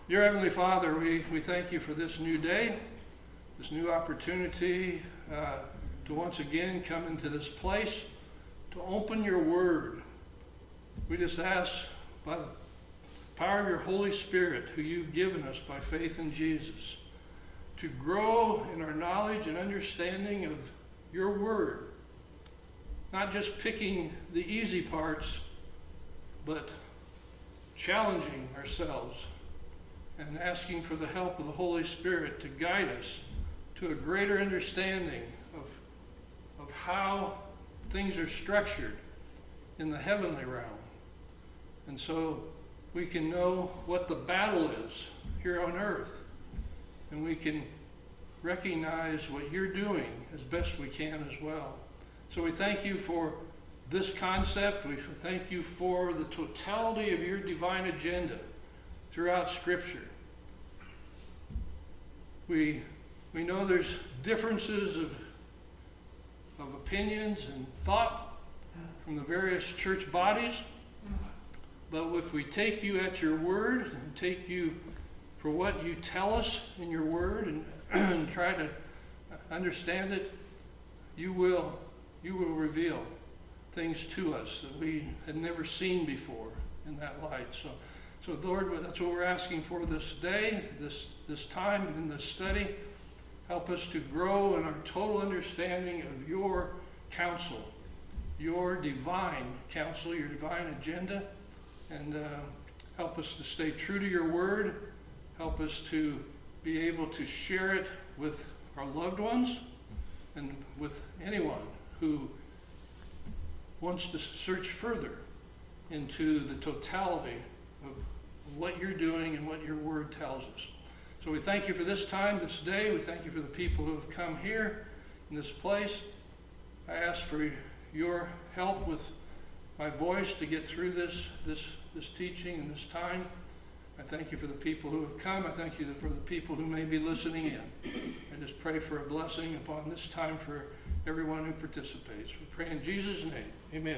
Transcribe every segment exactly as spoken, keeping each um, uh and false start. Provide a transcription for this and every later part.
Dear Heavenly Father, we, we thank you for this new day, this new opportunity uh, to once again come into this place, to open your word. We just ask by the power of your Holy Spirit, who you've given us by faith in Jesus, to grow in our knowledge and understanding of your word. Not just picking the easy parts, but challenging ourselves and asking for the help of the Holy Spirit to guide us to a greater understanding of, of how things are structured in the heavenly realm. And so we can know what the battle is here on earth, and we can recognize what you're doing as best we can as well. So we thank you for this concept. We thank you for the totality of your divine agenda throughout Scripture. We, we know there's differences of, of opinions and thought from the various church bodies, but if we take you at your word and take you for what you tell us in your word and, and try to understand it, you will, you will reveal things to us that we had never seen before in that light. So, so Lord, that's what we're asking for this day, this, this time, and in this study. Help us to grow in our total understanding of your counsel, your divine counsel, your divine agenda, and uh, help us to stay true to your word. Help us to be able to share it with our loved ones and with anyone who wants to search further into the totality of what you're doing and what your word tells us. So we thank you for this time, this day. We thank you for the people who have come here in this place. I ask for your help with my voice to get through this, this, this teaching and this time. I thank you for the people who have come. I thank you for the people who may be listening in. I just pray for a blessing upon this time for everyone who participates. We pray in Jesus' name. Amen.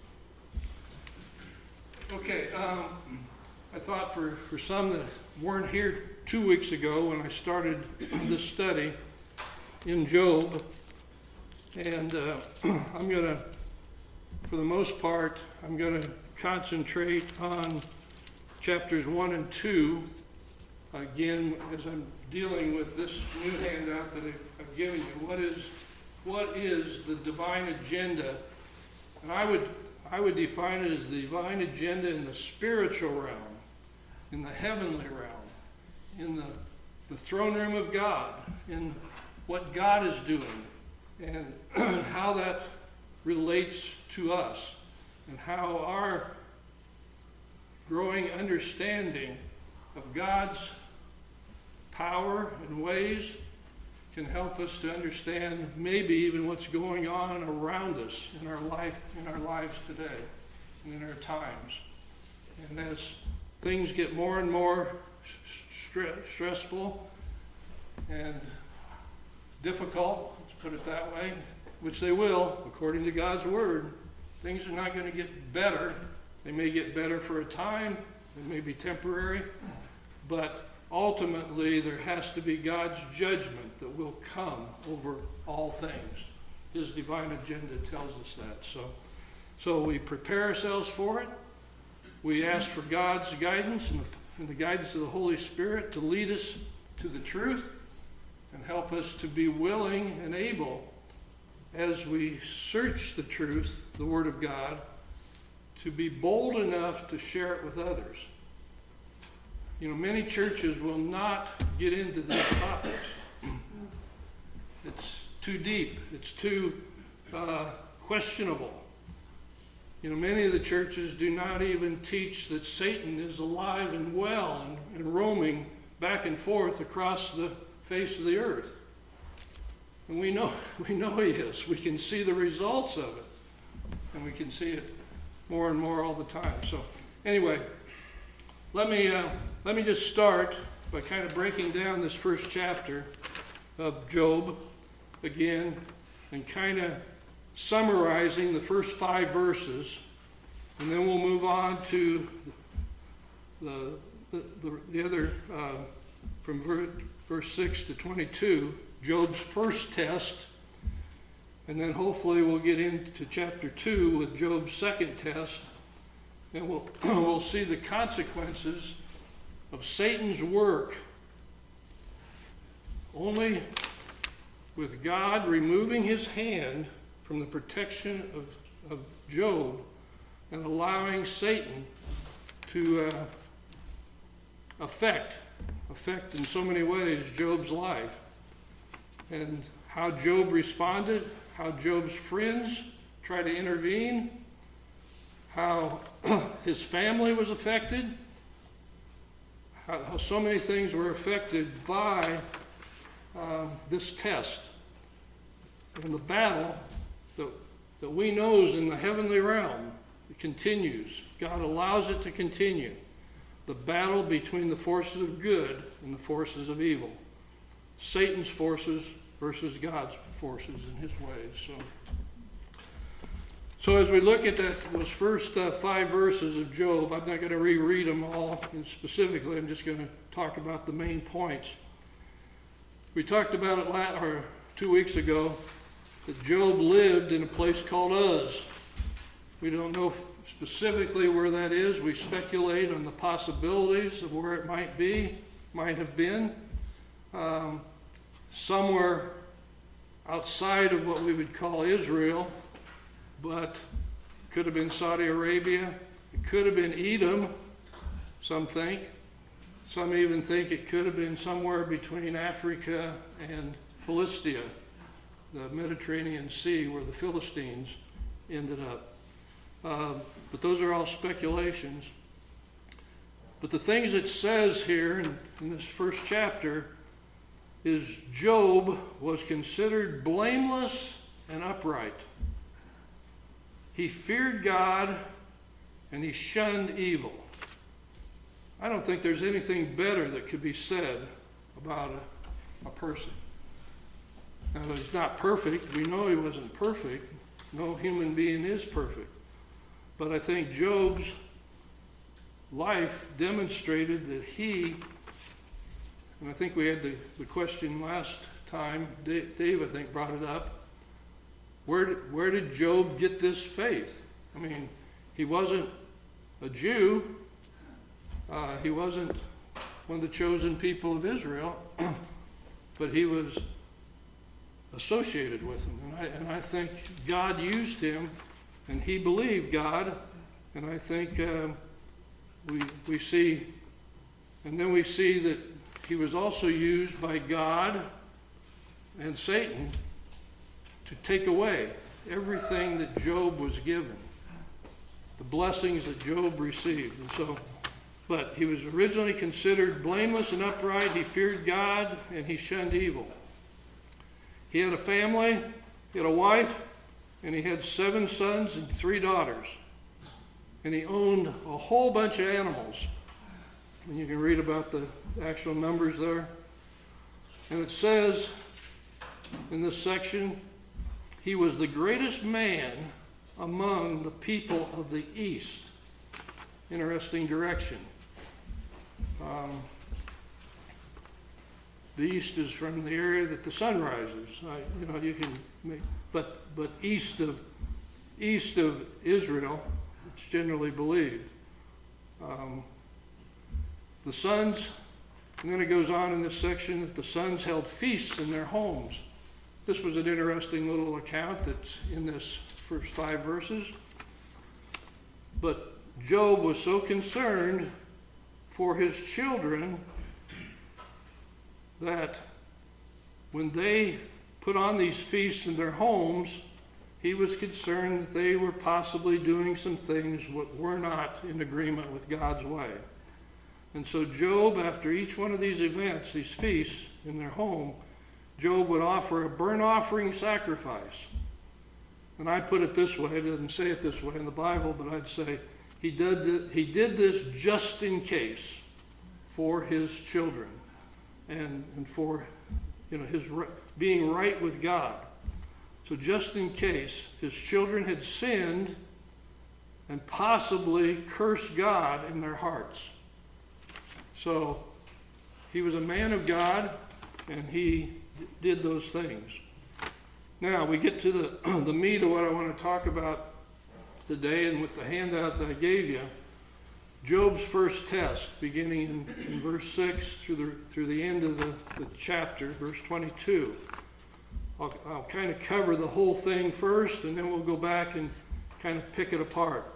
Okay, um, I thought for, for some that weren't here two weeks ago when I started this study in Job, and uh, I'm going to, for the most part, I'm going to concentrate on chapters one and two, again, as I'm dealing with this new handout that I've, I've given you. What is What is the divine agenda? And I would I would define it as the divine agenda in the spiritual realm, in the heavenly realm, in the, the throne room of God, in what God is doing, and how that relates to us, and how our growing understanding of God's power and ways can help us to understand maybe even what's going on around us in our life, in our lives today, and in our times. And as things get more and more stre- stressful and difficult, let's put it that way, which they will, according to God's word, things are not going to get better. They may get better for a time, they may be temporary, but ultimately, there has to be God's judgment that will come over all things. His divine agenda tells us that. So, so we prepare ourselves for it. We ask for God's guidance and the, and the guidance of the Holy Spirit to lead us to the truth and help us to be willing and able, as we search the truth, the Word of God, to be bold enough to share it with others. You know, many churches will not get into these topics. It's too deep. It's too uh, questionable. You know, many of the churches do not even teach that Satan is alive and well and, and roaming back and forth across the face of the earth. And we know, we know he is. We can see the results of it. And we can see it more and more all the time. So anyway, let me uh, let me just start by kind of breaking down this first chapter of Job again and kind of summarizing the first five verses, and then we'll move on to the, the, the, the other, uh, from ver, verse six to twenty-two, Job's first test, and then hopefully we'll get into chapter two with Job's second test, and we'll, we'll see the consequences of Satan's work. Only with God removing his hand from the protection of, of Job and allowing Satan to uh, affect, affect in so many ways Job's life. And how Job responded, how Job's friends tried to intervene, how his family was affected, how, how so many things were affected by uh, this test. And the battle that, that we know is in the heavenly realm, it continues. God allows it to continue. The battle between the forces of good and the forces of evil. Satan's forces versus God's forces in his ways. So, so as we look at that, those first uh, five verses of Job, I'm not going to reread them all specifically. I'm just going to talk about the main points. We talked about it last, or two weeks ago, that Job lived in a place called Uz. We don't know specifically where that is. We speculate on the possibilities of where it might be, might have been. Um, somewhere outside of what we would call Israel, but it could have been Saudi Arabia. It could have been Edom, some think. Some even think it could have been somewhere between Africa and Philistia, the Mediterranean Sea, where the Philistines ended up. Uh, but those are all speculations. But the things it says here in, in this first chapter is Job was considered blameless and upright. He feared God and he shunned evil. I don't think there's anything better that could be said about a, a person. Now, he's not perfect. We know he wasn't perfect. No human being is perfect. But I think Job's life demonstrated that he, and I think we had the, the question last time, Dave, Dave I think brought it up, where did, where did Job get this faith? I mean, he wasn't a Jew. Uh, he wasn't one of the chosen people of Israel, but he was associated with them. And I, and I think God used him, and he believed God, and I think uh, we, we see, and then we see that he was also used by God and Satan to take away everything that Job was given, the blessings that Job received. And so, but he was originally considered blameless and upright. He feared God and he shunned evil. He had a family, he had a wife, and he had seven sons and three daughters. And he owned a whole bunch of animals. And you can read about the actual numbers there. And it says in this section, he was the greatest man among the people of the East. Interesting direction. Um, the East is from the area that the sun rises. I, you know, you can make, but but east of east of Israel, it's generally believed. Um, the sons, and then it goes on in this section that the sons held feasts in their homes. This was an interesting little account that's in this first five verses. But Job was so concerned for his children that when they put on these feasts in their homes, he was concerned that they were possibly doing some things that were not in agreement with God's way. And so Job, after each one of these events, these feasts in their home, Job would offer a burnt offering sacrifice. And I put it this way, it doesn't say it this way in the Bible, but I'd say he did, he did this just in case for his children and, and for you know his being right with God. So just in case his children had sinned and possibly cursed God in their hearts. So he was a man of God, and he did those things. Now we get to the, the meat of what I want to talk about today, and with the handout that I gave you, Job's first test, beginning in, in verse six through the through the end of the, the chapter, verse twenty-two. I'll, I'll kind of cover the whole thing first, and then we'll go back and kind of pick it apart.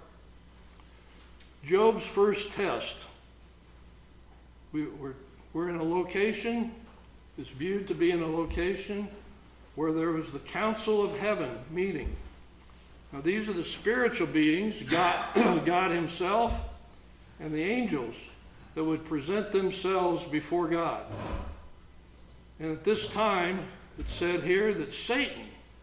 Job's first test. We, we're, we're in a location, it's viewed to be in a location where there was the council of heaven meeting. Now these are the spiritual beings, God, God himself, and the angels that would present themselves before God. And at this time, it said here that Satan,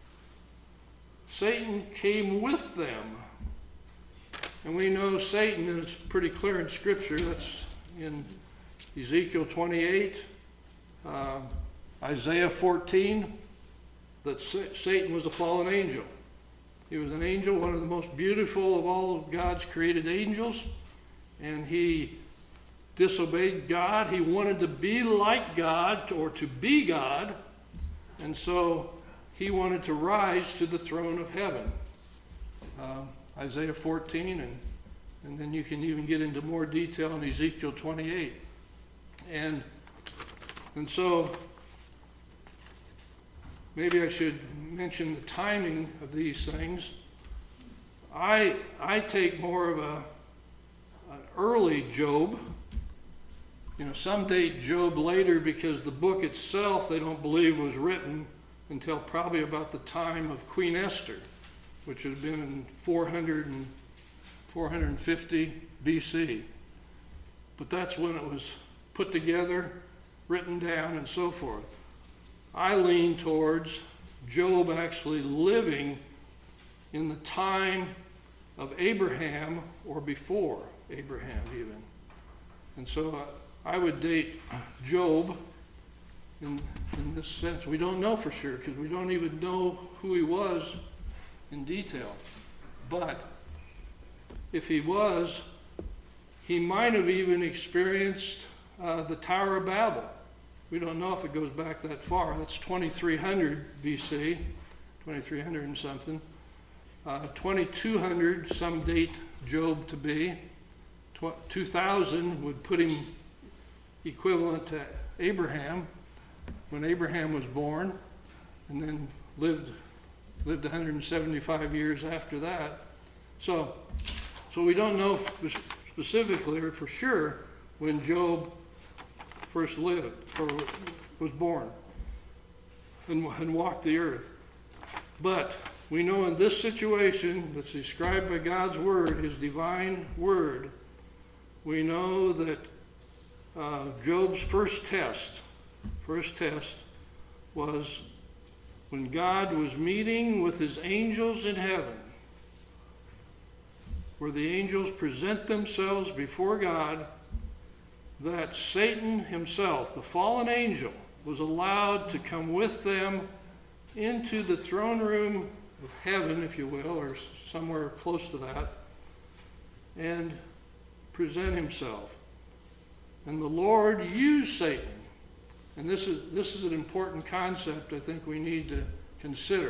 Satan came with them. And we know Satan, and it's pretty clear in Scripture, that's in Ezekiel twenty-eight, uh, Isaiah fourteen, that Satan was a fallen angel. He was an angel, one of the most beautiful of all of God's created angels. And he disobeyed God. He wanted to be like God, or to be God. And so he wanted to rise to the throne of heaven. Uh, Isaiah fourteen, and, and then you can even get into more detail in Ezekiel twenty-eight. And, and so maybe I should mention the timing of these things. I, I take more of a early Job. You know, some date Job later because the book itself they don't believe was written until probably about the time of Queen Esther, which had been in four hundred and four fifty B C. But that's when it was put together, written down, and so forth. I lean towards Job actually living in the time of Abraham or before Abraham even. And so uh, I would date Job in, in this sense. We don't know for sure because we don't even know who he was in detail. But if he was, he might have even experienced uh, the Tower of Babel. We don't know if it goes back that far. That's twenty-three hundred B C, twenty-three hundred and something. Uh, twenty-two hundred, some date Job to be. two thousand would put him equivalent to Abraham when Abraham was born, and then lived lived one hundred seventy-five years after that. So, so we don't know specifically or for sure when Job first lived or was born and, and walked the earth. But we know in this situation that's described by God's word, his divine word, we know that uh, Job's first test, first test was when God was meeting with his angels in heaven, where the angels present themselves before God, that Satan himself, the fallen angel, was allowed to come with them into the throne room of heaven, if you will, or somewhere close to that, and present himself. And the Lord used Satan. And this is this is an important concept I think we need to consider.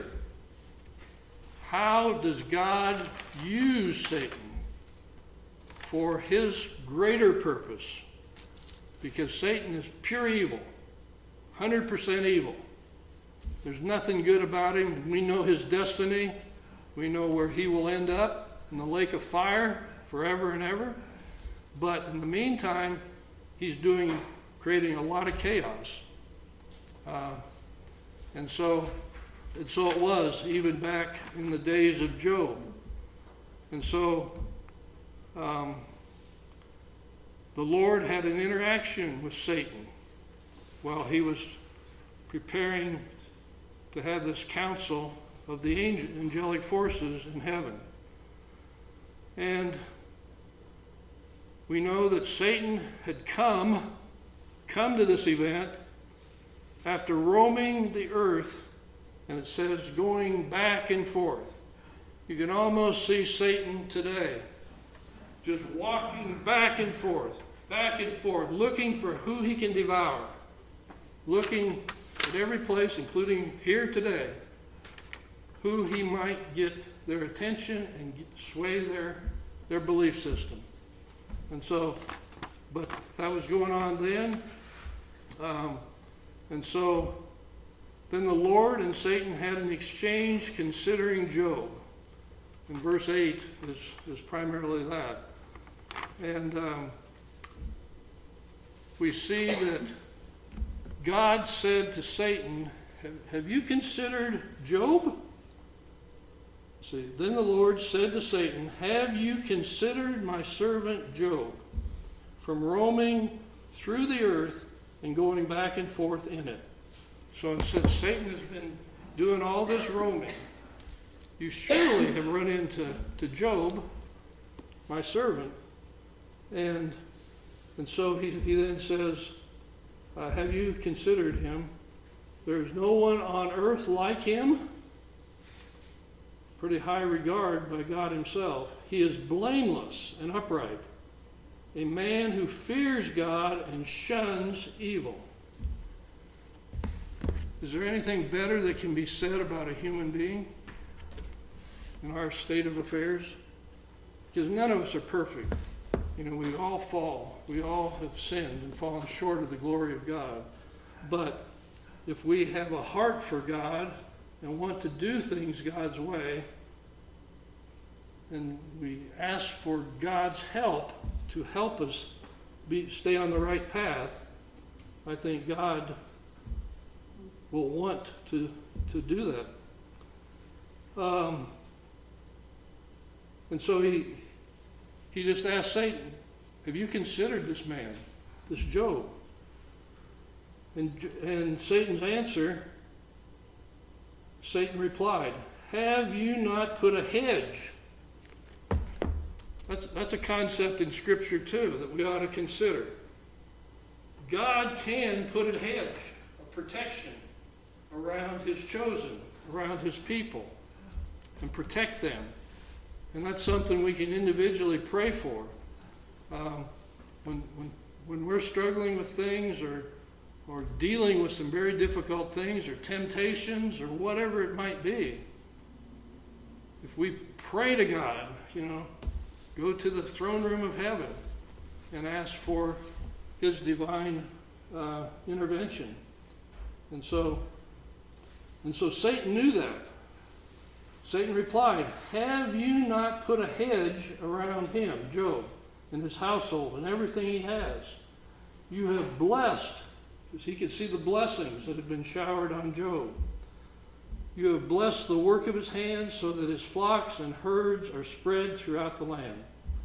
How does God use Satan for his greater purpose? Because Satan is pure evil, one hundred percent evil. There's nothing good about him. We know his destiny. We know where he will end up, in the lake of fire forever and ever. But in the meantime, he's doing, creating a lot of chaos. Uh, and so, and so it was, even back in the days of Job. And so, um, the Lord had an interaction with Satan while he was preparing to have this council of the angel, angelic forces in heaven. And we know that Satan had come, come to this event after roaming the earth, and it says going back and forth. You can almost see Satan today, just walking back and forth. back and forth, looking for who he can devour, looking at every place, including here today, who he might get their attention and get, sway their, their belief system. And so, but that was going on then. Um, and so, then the Lord and Satan had an exchange considering Job. And verse eight is, is primarily that. And um, we see that God said to Satan, have, have you considered Job? See, then the Lord said to Satan, have you considered my servant Job, from roaming through the earth and going back and forth in it? So since Satan has been doing all this roaming, you surely have run into to Job, my servant. And and so he, he then says, uh, have you considered him? There is no one on earth like him. Pretty high regard by God himself. He is blameless and upright, a man who fears God and shuns evil. Is there anything better that can be said about a human being in our state of affairs? Because none of us are perfect. You know, we all fall. We all have sinned and fallen short of the glory of God. But if we have a heart for God and want to do things God's way, and we ask for God's help to help us be, stay on the right path, I think God will want to, to do that. Um, and so he, he just asked Satan, have you considered this man, this Job? And, and Satan's answer, Satan replied, have you not put a hedge? That's, that's a concept in Scripture too that we ought to consider. God can put a hedge, a protection around his chosen, around his people, and protect them. And that's something we can individually pray for. Um, when, when, when we're struggling with things or, or dealing with some very difficult things or temptations or whatever it might be, if we pray to God, you know, go to the throne room of heaven and ask for his divine uh, intervention. And so, and so Satan knew that. Satan replied, have you not put a hedge around him, Job, and his household and everything he has? You have blessed, because he could see the blessings that had been showered on Job. You have blessed the work of his hands so that his flocks and herds are spread throughout the land.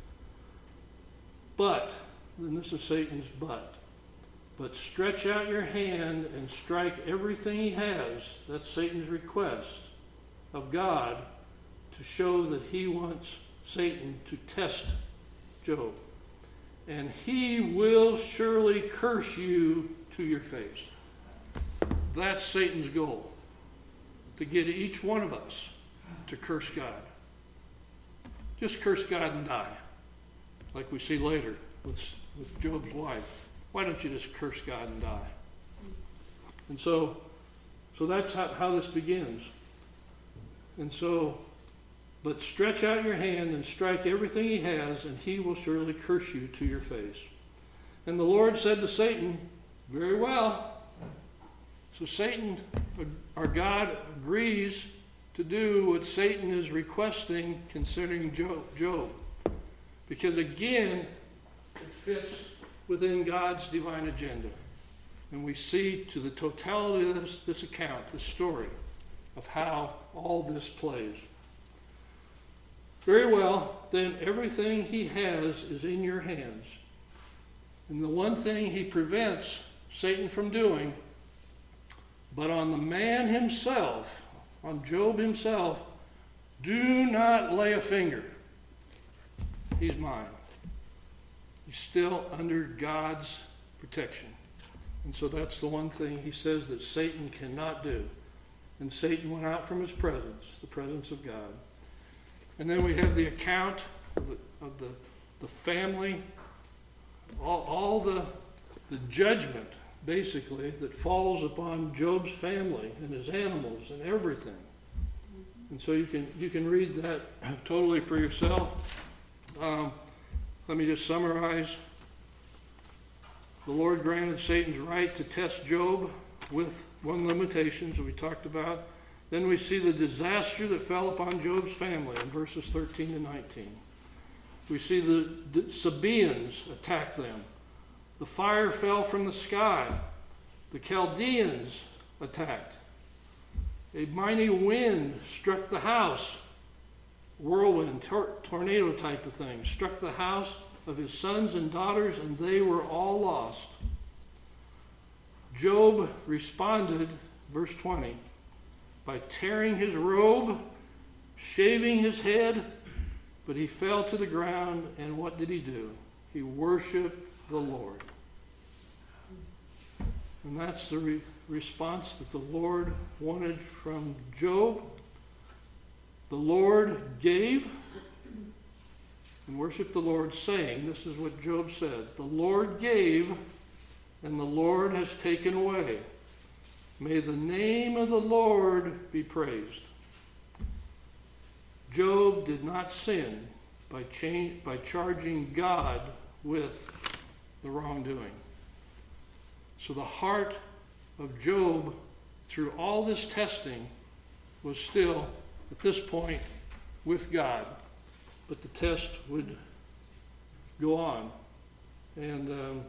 But, and this is Satan's but, but stretch out your hand and strike everything he has. That's Satan's request of God to show that he wants Satan to test Job. And he will surely curse you to your face. That's Satan's goal, to get each one of us to curse God. Just curse God and die, like we see later with, with Job's wife. Why don't you just curse God and die? And so, so that's how, how this begins. And so, but stretch out your hand and strike everything he has, and he will surely curse you to your face. And the Lord said to Satan, very well. So Satan, our God, agrees to do what Satan is requesting concerning Job. Because again, it fits within God's divine agenda. And we see to the totality of this, this account, this story, of how all this plays. Very well, then everything he has is in your hands. And the one thing he prevents Satan from doing, but on the man himself, on Job himself, do not lay a finger. He's mine. He's still under God's protection. And so that's the one thing he says that Satan cannot do. And Satan went out from his presence, the presence of God. And then we have the account of the, of the, the family all, all the, the judgment, basically, that falls upon Job's family and his animals and everything. And so you can, you can read that totally for yourself. Um, let me just summarize. The Lord granted Satan's right to test Job with one limitation, that we talked about. Then we see the disaster that fell upon Job's family in verses thirteen to nineteen. We see the, the Sabaeans attack them. The fire fell from the sky. The Chaldeans attacked. A mighty wind struck the house. Whirlwind, tor- tornado type of thing, struck the house of his sons and daughters, and they were all lost. Job responded, verse twenty, by tearing his robe, shaving his head, but he fell to the ground, and what did he do? He worshiped the Lord. And that's the re- response that the Lord wanted from Job. The Lord gave, and worshiped the Lord, saying, this is what Job said, the Lord gave, and the Lord has taken away. May the name of the Lord be praised. Job did not sin by, cha- by charging God with the wrongdoing. So the heart of Job, through all this testing, was still, at this point, with God. But the test would go on. And um,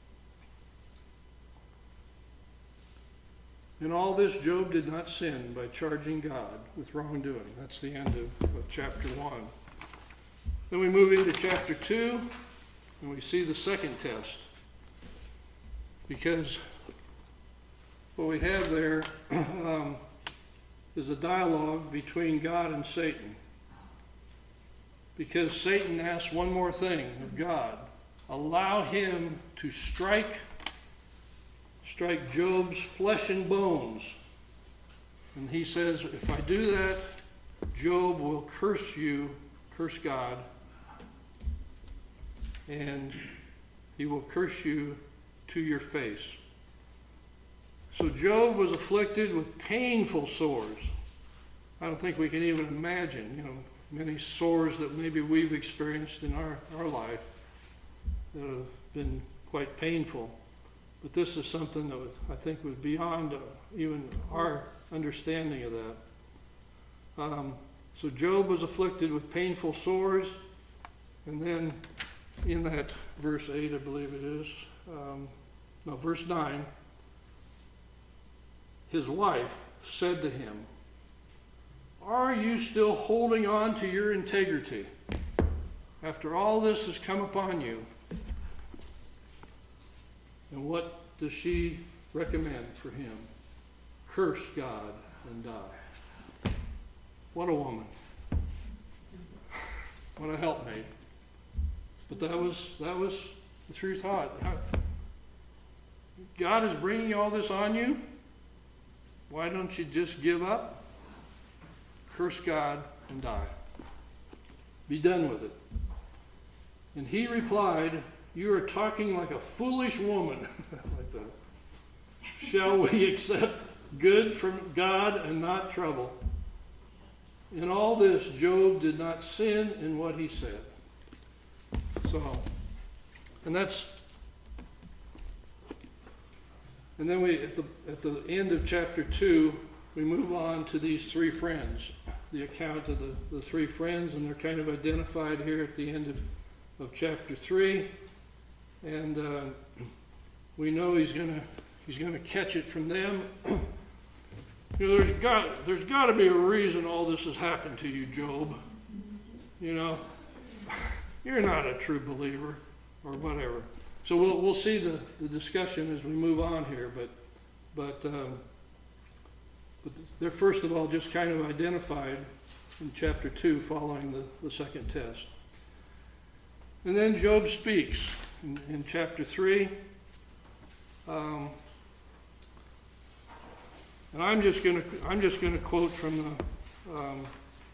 in all this, Job did not sin by charging God with wrongdoing. That's the end of, of chapter one. Then we move into chapter two, and we see the second test. Because what we have there um, is a dialogue between God and Satan. Because Satan asks one more thing of God. Allow him to strike, strike Job's flesh and bones. And he says, if I do that, Job will curse you, curse God, and he will curse you to your face. So Job was afflicted with painful sores. I don't think we can even imagine, you know, many sores that maybe we've experienced in our, our life that have been quite painful. But this is something that was, I think was beyond uh, even our understanding of that. Um, so Job was afflicted with painful sores, and then in that verse eight, I believe it is, um, no, verse nine, his wife said to him, are you still holding on to your integrity after all this has come upon you? And what does she recommend for him? Curse God and die. What a woman. What a helpmate. But that was that was the true thought. God is bringing all this on you. Why don't you just give up? Curse God and die. Be done with it. And he replied, you are talking like a foolish woman. Like that. Shall we accept good from God and not trouble? In all this, Job did not sin in what he said. So, and that's, and then we, at the, at the end of chapter two, we move on to these three friends, the account of the, the three friends, and they're kind of identified here at the end of, of chapter three. And uh, we know he's gonna he's gonna catch it from them. You know, there's got there's got to be a reason all this has happened to you, Job. You know, you're not a true believer, or whatever. So we'll we'll see the, the discussion as we move on here. But but um, but they're first of all just kind of identified in chapter two, following the, the second test. And then Job speaks in, in chapter three. Um, and I'm just going to I'm just going to quote from the um,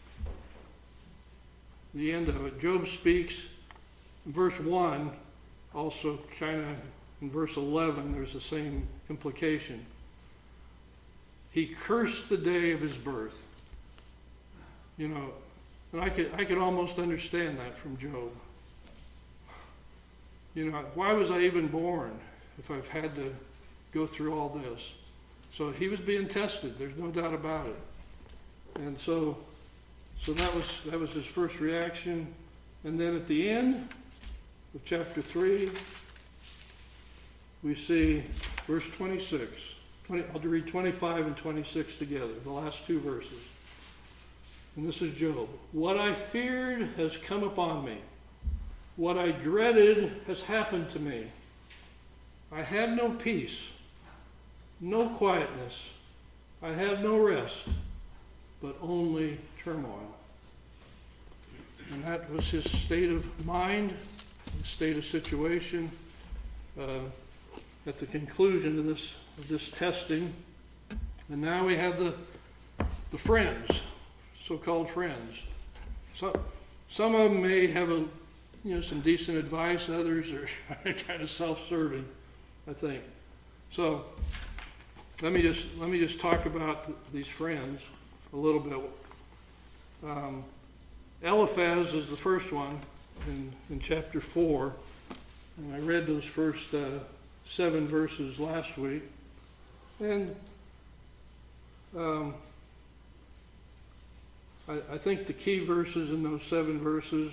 the end of it. Job speaks, verse one. also kind of in verse eleven, there's the same implication. He cursed the day of his birth. You know, and I could, I could almost understand that from Job. You know, why was I even born if I've had to go through all this? So he was being tested. There's no doubt about it. And so, so that was that was his first reaction. And then at the end of chapter three, we see verse twenty-six. twenty, I'll read twenty-five and twenty-six together, the last two verses. And this is Job. What I feared has come upon me. What I dreaded has happened to me. I have no peace, no quietness. I have no rest, but only turmoil. And that was his state of mind, his state of situation. Uh, at the conclusion of this of this testing. And now we have the the friends, so-called friends. So, some of them may have a you know some decent advice, others are kind of self-serving, I think. So let me just let me just talk about th- these friends a little bit. Um, Eliphaz is the first one in, in chapter four, and I read those first uh, seven verses last week. And um, I, I think the key verses in those seven verses,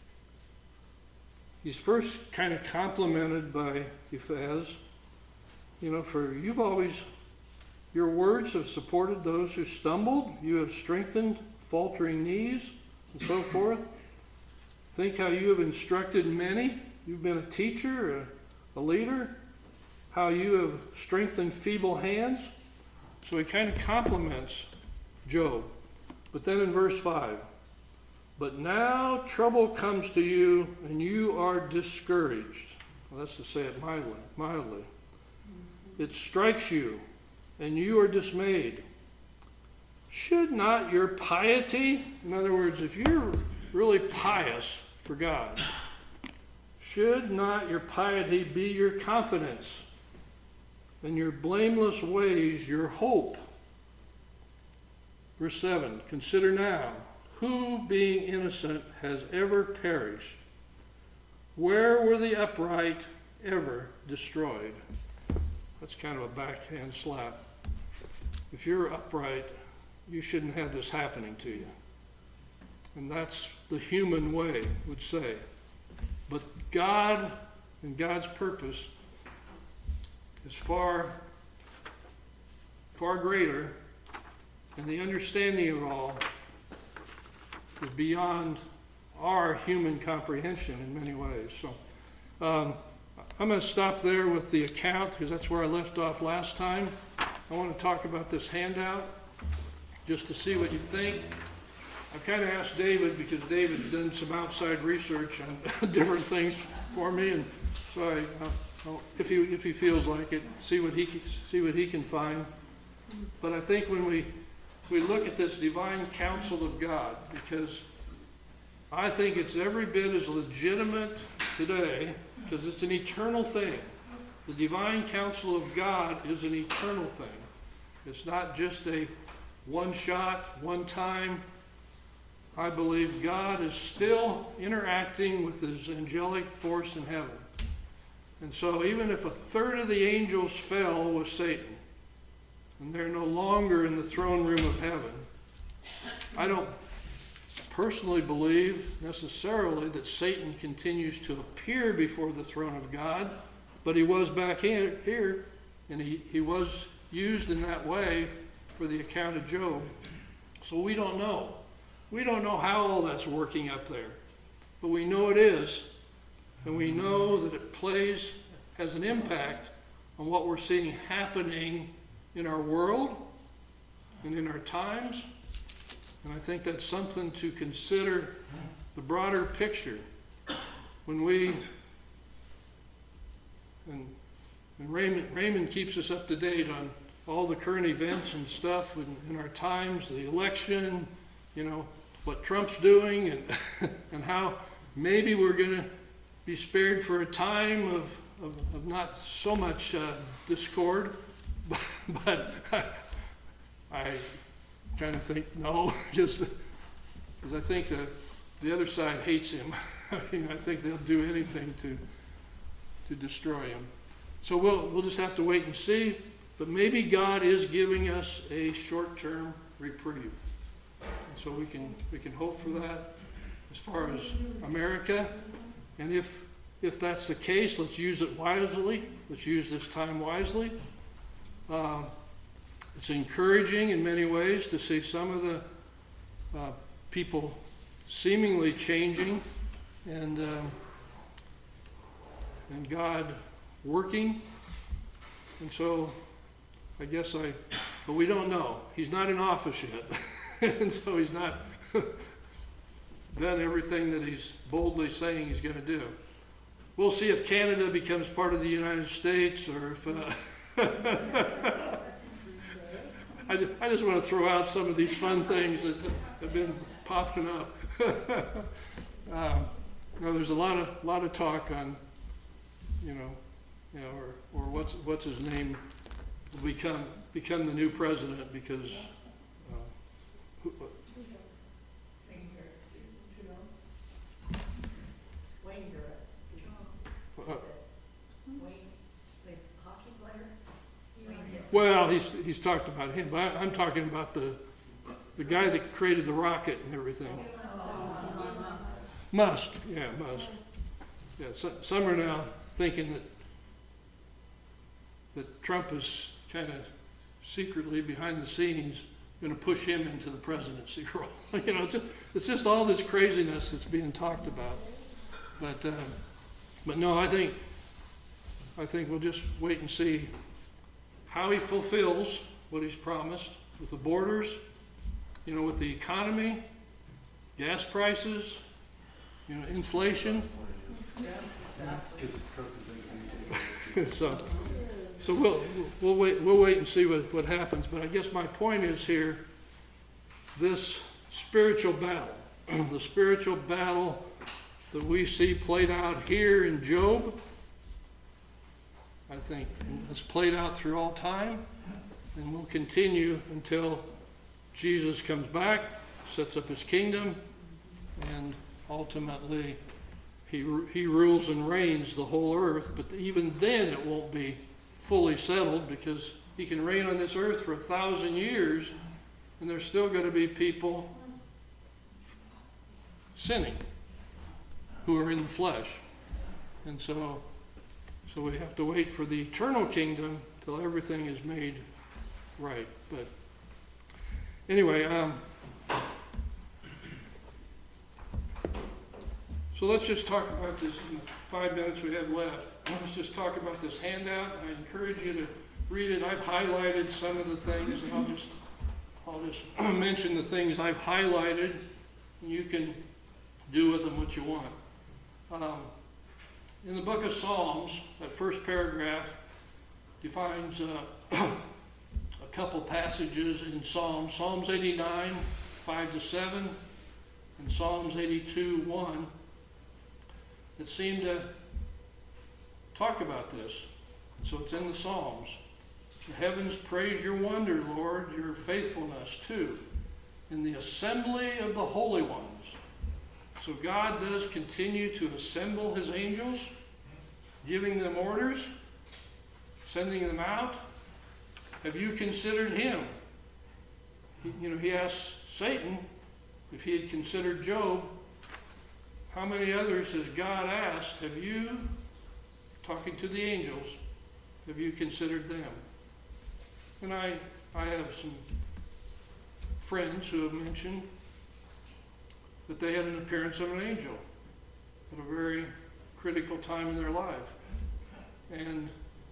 he's first kind of complimented by Eliphaz. You know, for you've always, your words have supported those who stumbled. You have strengthened faltering knees and so forth. Think how you have instructed many. You've been a teacher, a, a leader. How you have strengthened feeble hands. So he kind of compliments Job. But then in verse five, but now trouble comes to you and you are discouraged. Well, that's to say it mildly. mildly. It strikes you and you are dismayed. Should not your piety, in other words, if you're really pious for God, should not your piety be your confidence? And your blameless ways, your hope. Verse seven, consider now, who being innocent has ever perished? Where were the upright ever destroyed? That's kind of a backhand slap. If you're upright, you shouldn't have this happening to you. And that's the human way, would say. But God and God's purpose is far, far greater, and the understanding of all is beyond our human comprehension in many ways. So um, I'm going to stop there with the account because that's where I left off last time. I want to talk about this handout just to see what you think. I've kind of asked David because David's done some outside research on different things for me, and so I. Uh, Well, if he if he feels like it, see what he see what he can find. But I think when we we look at this divine counsel of God, because I think it's every bit as legitimate today, because it's an eternal thing. The divine counsel of God is an eternal thing. It's not just a one shot, one time. I believe God is still interacting with his angelic force in heaven. And so even if a third of the angels fell with Satan, and they're no longer in the throne room of heaven, I don't personally believe necessarily that Satan continues to appear before the throne of God, but he was back here, here and he, he was used in that way for the account of Job. So we don't know. We don't know how all that's working up there, but we know it is. And we know that it plays, has an impact on what we're seeing happening in our world and in our times. And I think that's something to consider the broader picture. When we, and, and Raymond, Raymond keeps us up to date on all the current events and stuff in, in our times, the election, you know, what Trump's doing and, and how maybe we're going to be spared for a time of, of, of not so much uh, discord, but I, I kind of think no, because I think the, the other side hates him. I mean, I think they'll do anything to to destroy him. So we'll we'll just have to wait and see. But maybe God is giving us a short-term reprieve, and so we can we can hope for that as far as America. And if if that's the case, let's use it wisely. Let's use this time wisely. Uh, it's encouraging in many ways to see some of the uh, people seemingly changing, and um, and God working. And so I guess I, but we don't know. He's not in office yet. And so he's not done everything that he's boldly saying he's going to do. We'll see if Canada becomes part of the United States, or if uh, I, just, I just want to throw out some of these fun things that have been popping up. um, you know, there's a lot of lot of talk on, you know, you know, or or what's what's his name will become become the new president because. Uh, who, uh, well, he's he's talked about him, but I, I'm talking about the the guy that created the rocket and everything. Musk, yeah, Musk. Yeah, so, some are now thinking that that Trump is kind of secretly behind the scenes going to push him into the presidency role. You know, it's a, it's just all this craziness that's being talked about. But um, but no, I think I think we'll just wait and see how he fulfills what he's promised with the borders, you know, with the economy, gas prices, you know, inflation. so, so we'll we'll wait we'll wait and see what, what happens. But I guess my point is here, this spiritual battle, the spiritual battle that we see played out here in Job, I think has played out through all time, and will continue until Jesus comes back, sets up his kingdom, and ultimately he he rules and reigns the whole earth. But even then it won't be fully settled, because he can reign on this earth for a thousand years and there's still going to be people sinning who are in the flesh. And so so we have to wait for the eternal kingdom till everything is made right. But anyway, um, so let's just talk about this in the five minutes we have left. Let's just talk about this handout. I encourage you to read it. I've highlighted some of the things, and I'll just I'll just mention the things I've highlighted, and you can do with them what you want. Um, in the book of Psalms, that first paragraph defines uh, a couple passages in Psalms. Psalms eighty-nine, five to seven, and Psalms eighty-two, one, that seem to talk about this. So it's in the Psalms. The heavens praise your wonder, Lord, your faithfulness too, in the assembly of the holy ones. So God does continue to assemble his angels, giving them orders, sending them out. Have you considered him? He, you know, he asked Satan if he had considered Job. How many others has God asked? Have you, talking to the angels, have you considered them? And I, I have some friends who have mentioned that they had an appearance of an angel at a very critical time in their life. And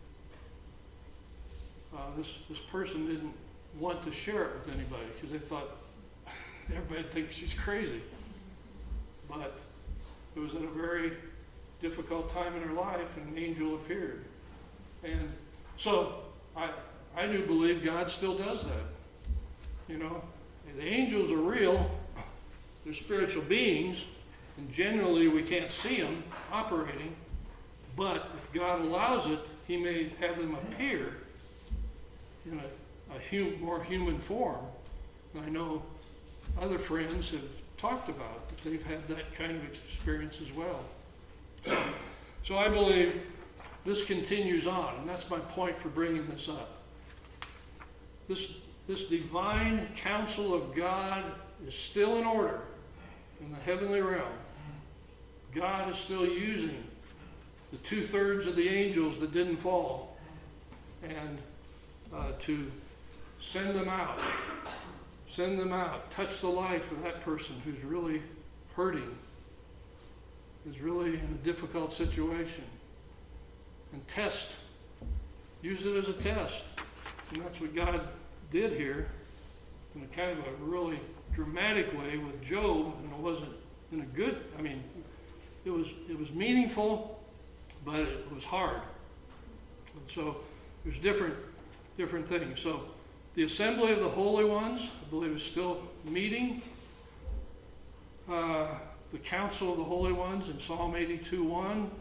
uh, this, this person didn't want to share it with anybody because they thought everybody thinks she's crazy. But it was at a very difficult time in her life, and an angel appeared. And so I I do believe God still does that. You know, the angels are real. They're spiritual beings, And generally, we can't see them operating, but if God allows it, he may have them appear in a, a hum, more human form. And I know other friends have talked about that they've had that kind of experience as well. So, so I believe this continues on, and that's my point for bringing this up. This, this divine counsel of God is still in order in the heavenly realm. God is still using the two-thirds of the angels that didn't fall and uh, to send them out. Send them out. Touch the life of that person who's really hurting, is really in a difficult situation. And test. Use it as a test. And that's what God did here in a kind of a really dramatic way with Job. And it wasn't in a good, I mean, it was it was meaningful, but it was hard. And so there's different different things. So the assembly of the holy ones, I believe, is still meeting. Uh, the council of the holy ones in Psalm eighty-two one.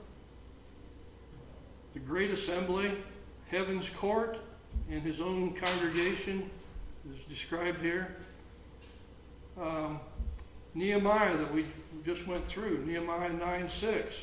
The great assembly, heaven's court, and his own congregation is described here. Um, Nehemiah that we just went through, Nehemiah nine six,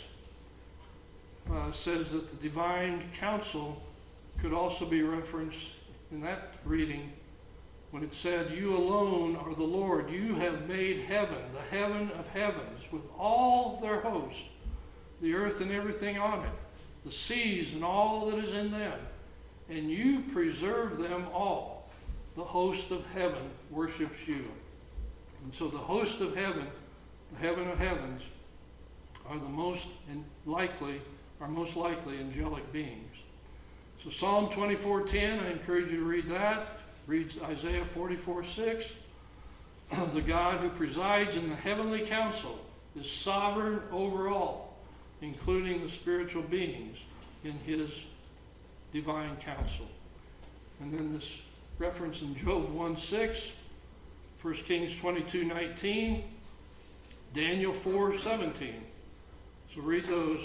uh, says that the divine council could also be referenced in that reading when it said, "You alone are the Lord. You have made heaven, the heaven of heavens, with all their host, the earth and everything on it, the seas and all that is in them, and you preserve them all. The host of heaven worships you." And so the host of heaven, the heaven of heavens, are the most likely, are most likely angelic beings. So Psalm twenty-four ten, I encourage you to read that. Read Isaiah forty-four six. The God who presides in the heavenly council is sovereign over all, including the spiritual beings in his divine counsel. And then this reference in Job one six, First Kings twenty-two nineteen, Daniel four seventeen. So read those.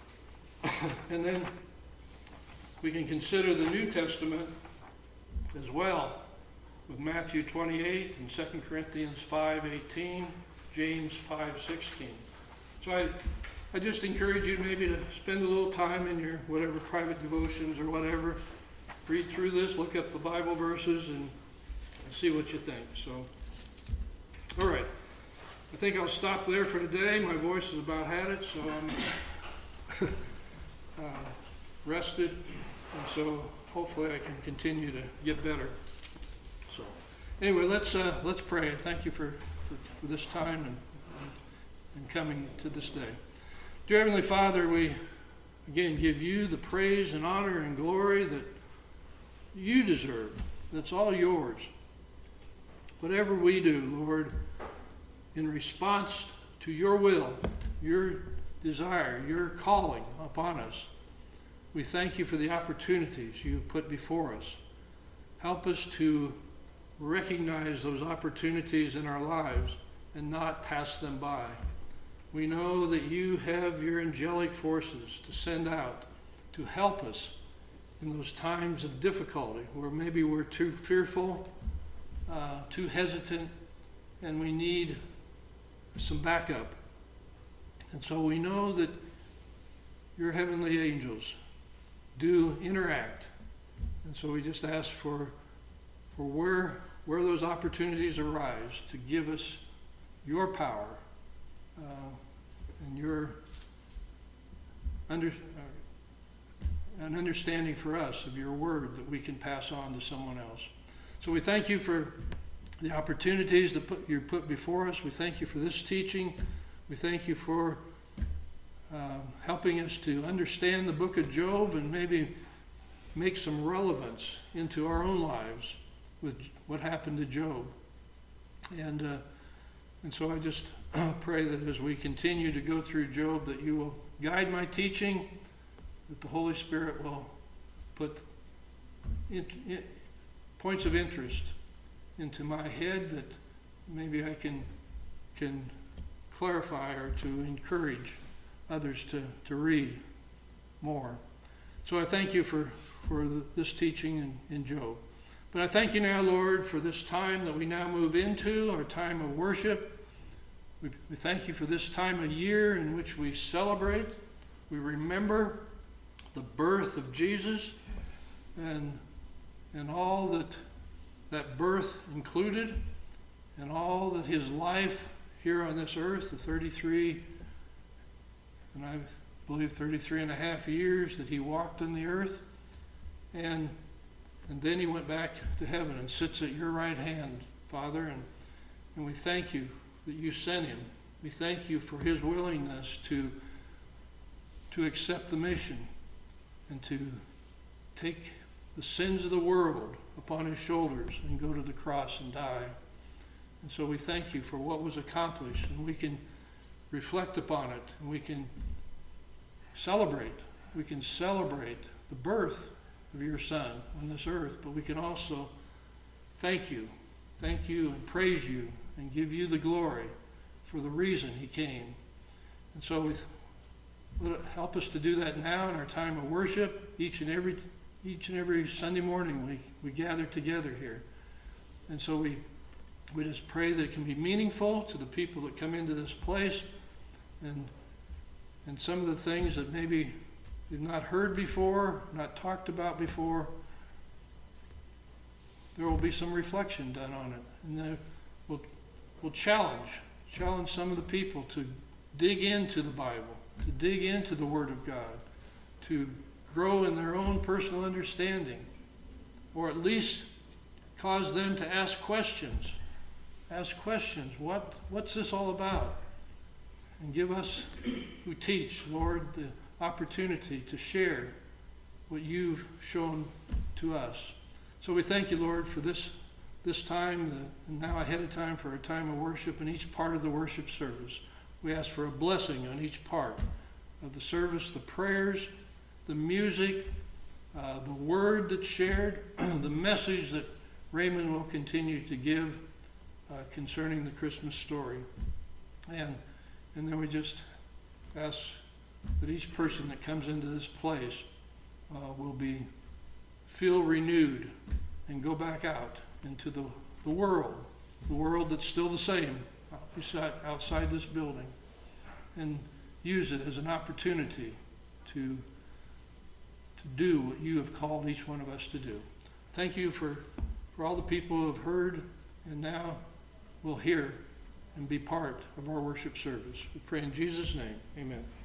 And then we can consider the New Testament as well, with Matthew twenty-eight and Second Corinthians five eighteen, James five sixteen. So I, I just encourage you maybe to spend a little time in your whatever private devotions or whatever, read through this, look up the Bible verses, and, and see what you think. So, all right. I think I'll stop there for today. My voice has about had it, so I'm uh, rested, and so hopefully I can continue to get better. So, anyway, let's uh, let's pray. Thank you for, for, for this time and, and and coming to this day. Dear Heavenly Father, we again give you the praise and honor and glory that you deserve. That's all yours. Whatever we do, Lord, in response to your will, your desire, your calling upon us, we thank you for the opportunities you put before us. Help us to recognize those opportunities in our lives and not pass them by. We know that you have your angelic forces to send out to help us in those times of difficulty where maybe we're too fearful, uh, too hesitant, and we need some backup. And so we know that your heavenly angels do interact. And so we just ask for for where where those opportunities arise to give us your power uh, and your under, uh, an understanding for us of your word that we can pass on to someone else. So we thank you for the opportunities that put, you put before us. We thank you for this teaching. We thank you for uh, helping us to understand the book of Job and maybe make some relevance into our own lives with what happened to Job. And uh, and so I just pray that as we continue to go through Job, that you will guide my teaching, that the Holy Spirit will put in, in, points of interest into my head that maybe I can can clarify or to encourage others to, to read more. So I thank you for, for the, this teaching in, in Job. But I thank you now, Lord, for this time that we now move into, our time of worship. We, we thank you for this time of year in which we celebrate, we remember the birth of Jesus and, and all that that birth included, and all that his life here on this earth, the thirty-three, and I believe thirty-three and a half years that he walked on the earth, and and then he went back to heaven and sits at your right hand, Father, and, and we thank you that you sent him. We thank you for his willingness to, to accept the mission and to take the sins of the world upon his shoulders and go to the cross and die. And so we thank you for what was accomplished, and we can reflect upon it, and we can celebrate. We can celebrate the birth of your Son on this earth, but we can also thank you, thank you and praise you and give you the glory for the reason he came. And so we help us to do that now in our time of worship. Each and every each and every Sunday morning we, we gather together here. And so we we just pray that it can be meaningful to the people that come into this place, and and some of the things that maybe they've not heard before, not talked about before, there will be some reflection done on it. And then we'll, we'll challenge, challenge some of the people to dig into the Bible, to dig into the Word of God, to grow in their own personal understanding, or at least cause them to ask questions. Ask questions. What, what's this all about? And give us who teach, Lord, the opportunity to share what you've shown to us. So we thank you, Lord, for this this time, the, and now ahead of time for a time of worship in each part of the worship service. We ask for a blessing on each part of the service, the prayers, the music, uh, the word that's shared, the message that Raymond will continue to give uh, concerning the Christmas story. And, and then we just ask that each person that comes into this place uh, will be feel renewed and go back out into the, the world, the world that's still the same outside, outside this building, and use it as an opportunity to, to do what you have called each one of us to do. Thank you for, for all the people who have heard and now will hear and be part of our worship service. We pray in Jesus' name. Amen.